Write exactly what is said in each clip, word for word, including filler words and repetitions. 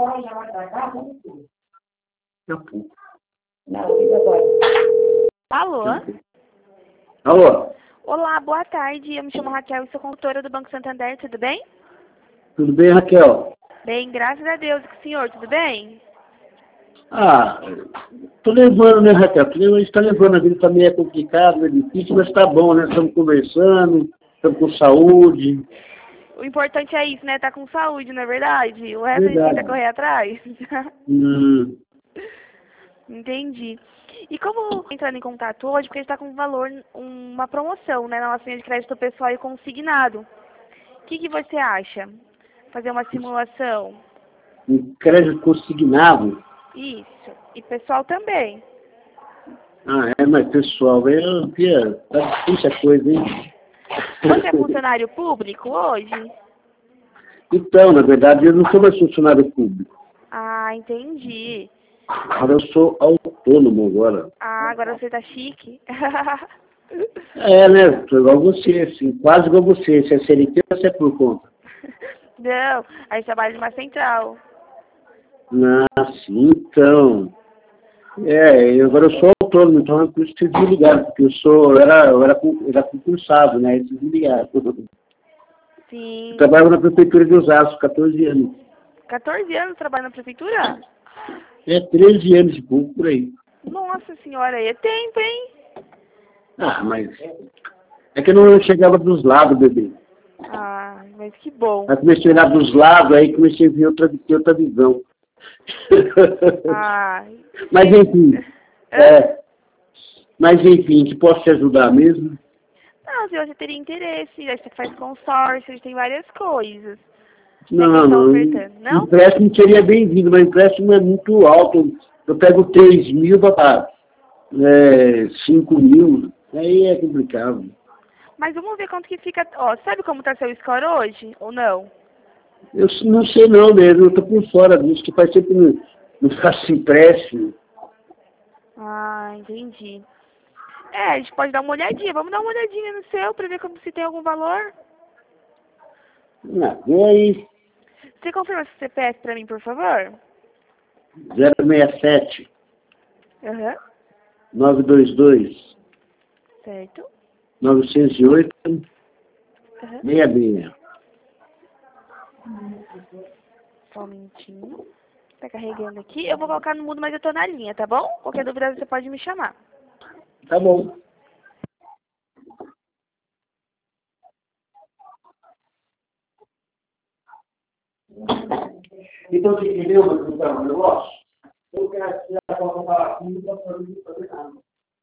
Alô? Alô? Olá, boa tarde. Eu me chamo Raquel e sou consultora do Banco Santander, tudo bem? Tudo bem, Raquel? Bem, graças a Deus. E com o senhor, tudo bem? Ah, tô levando, né, Raquel? Tô levando, a gente tá levando, a vida tá meio complicada, é difícil, mas tá bom, né? Estamos conversando, estamos com saúde. O importante é isso, né? Tá com saúde, não é verdade? O resto a gente tenta Verdade. correr atrás. Hum, Entendi. E como entrando em contato hoje, porque a gente está com um valor, uma promoção, né, na nossa linha de crédito pessoal e consignado. O que, que você acha? Fazer uma simulação? um crédito consignado. Isso. E pessoal também. Ah, é, mas pessoal, eu, tia, tá difícil a coisa, hein? Você é funcionário público hoje? Então, na verdade, eu não sou mais funcionário público. Ah, entendi. Agora eu sou autônomo agora. Ah, agora você tá chique. É, né? Tô igual você, assim, quase igual você. Se é C L T ou se é por conta? Não, a gente trabalha numa central. Ah, sim, então. É, eu, agora eu sou autônomo, então é por isso que vocês me ligaram, porque eu sou, eu era, eu era, con- era concursado, né? Aí vocês me ligaram. Eu Sim. trabalhava na prefeitura de Osasco, quatorze anos. quatorze anos trabalhando na prefeitura? É, treze anos e pouco por aí. Nossa senhora, aí é tempo, hein? Ah, mas é que eu não chegava dos lados, bebê. Ah, mas que bom. Aí comecei a olhar dos lados, aí comecei a ver outra, ter outra visão. Ah, Mas enfim, Hã? é, mas enfim, que posso te ajudar mesmo? Não, se você teria interesse, a gente faz consórcio, a gente tem várias coisas. Né, que Não, eles estão não. ofertando, não? Empréstimo seria bem-vindo, mas empréstimo é muito alto. Eu pego três mil para pagar é, cinco mil. Aí é complicado. Mas vamos ver quanto que fica. Ó, sabe como tá seu score hoje? Ou não? Eu s- não sei não mesmo, eu estou por fora disso, que faz tempo que não, não faço empréstimo. Ah, entendi. É, a gente pode dar uma olhadinha. Vamos dar uma olhadinha no seu pra ver como se tem algum valor. Ah, vem aí, Você confirma seu C P F pra mim, por favor? zero seis sete, Aham. nove dois dois, Certo. nove zero oito, Aham. seis seis. Só um minutinho. Tá carregando aqui. Eu vou colocar no mudo, mas eu tô na linha, tá bom? Qualquer dúvida você pode me chamar. Tá bom. Então, você entendeu o negócio? Eu quero tirar a foto para a não fazer nada.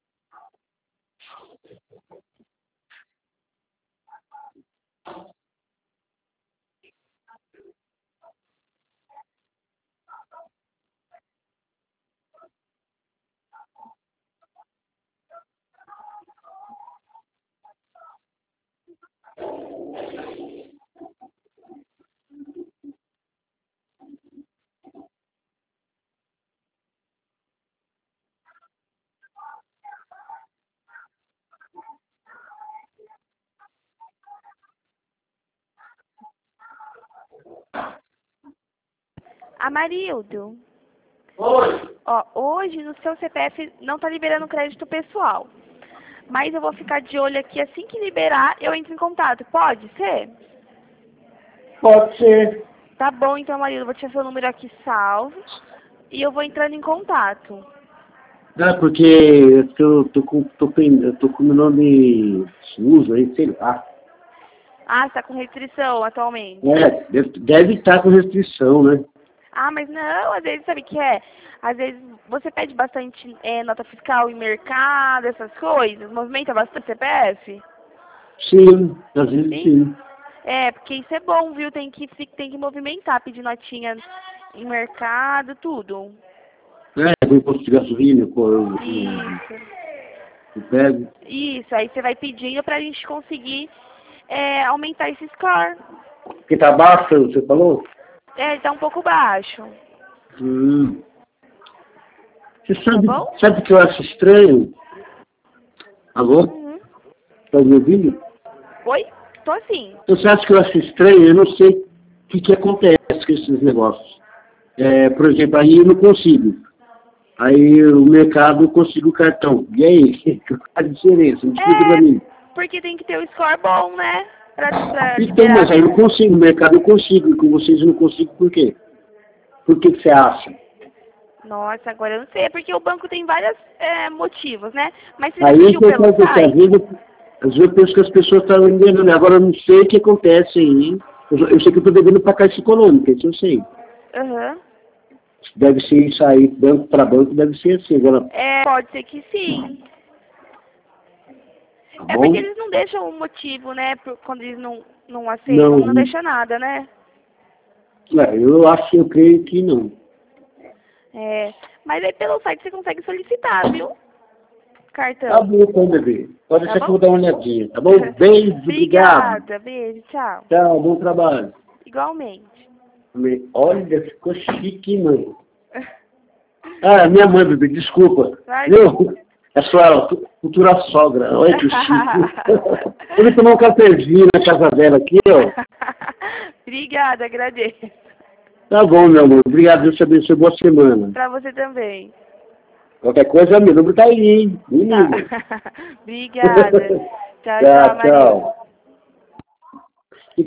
Amarildo, Oi. ó, hoje no seu C P F não tá liberando crédito pessoal. Mas eu vou ficar de olho aqui, assim que liberar, eu entro em contato. Pode ser? Pode ser. Tá bom, então, Amarildo, eu vou deixar seu número aqui salvo e eu vou entrando em contato. Ah, porque eu tô, tô, com, tô, com- eu tô com o meu nome sujo aí, sei lá. Ah, você tá com restrição atualmente. É, deve, deve estar com restrição, né? Ah, mas não, às vezes sabe o que é? Às vezes você pede bastante é, nota fiscal em mercado, essas coisas, movimenta bastante C P F? Sim, às vezes Sim? sim. É, porque isso é bom, viu? Tem que, fi- tem que movimentar, pedir notinha em mercado, tudo. É, do imposto de gasolina, pô, eu, eu, Isso. eu pego. Isso, aí você vai pedindo pra gente conseguir é, aumentar esse score. Porque tá baixo, você falou? É, ele tá um pouco baixo. Hum. Você Tá sabe, bom? sabe o que eu acho estranho? Alô? Uhum. Tá me ouvindo? Oi? Tô assim. Você acha que eu acho estranho? Eu não sei o que, que acontece com esses negócios. É, por exemplo, aí eu não consigo. Aí o mercado consigo o cartão. E aí? Qual a diferença? Me explica pra É, mim. porque tem que ter o score bom, né? Pra, pra Então, liberar. mas aí eu consigo, no mercado eu consigo, e com vocês eu não consigo por quê? Por que que você acha? Nossa, agora eu não sei, é porque o banco tem vários é, motivos, né? Mas você já Aí é pediu que eu pelo quero dizer, às site? vezes, às vezes eu penso que as pessoas estão enganando. Agora eu não sei o que acontece aí. Eu, eu sei que eu estou devendo para Caixa Econômica, isso eu sei. Aham. Deve ser isso aí, banco para banco, deve ser assim. Agora, É, pode ser que sim. tá É porque bom? eles não deixam o motivo, né? por- Quando eles não, não aceitam, Não, não deixa nada, né? é, eu acho, eu creio que não. É, mas aí pelo site você consegue solicitar, viu? Tá Cartão. bom, então, bebê. Pode Tá deixar que eu bom? vou dar uma olhadinha, tá bom? Beijo, obrigado. Obrigada. Beijo, tchau. Tchau, bom trabalho. Igualmente. Olha, ficou chique, mãe. Ah, minha mãe, bebê, desculpa. Vai. Viu? É sua futura sogra. Olha que chique. Eu vou tomar um cafezinho na casa dela aqui, ó. Obrigada, agradeço. Tá bom, meu amor. Obrigado, Deus te abençoe. Boa semana. Pra você também. Qualquer coisa, meu número tá aí, hein? Me Tá. liga. Obrigada. Tchau, tchau, Tchau, Maria. tchau.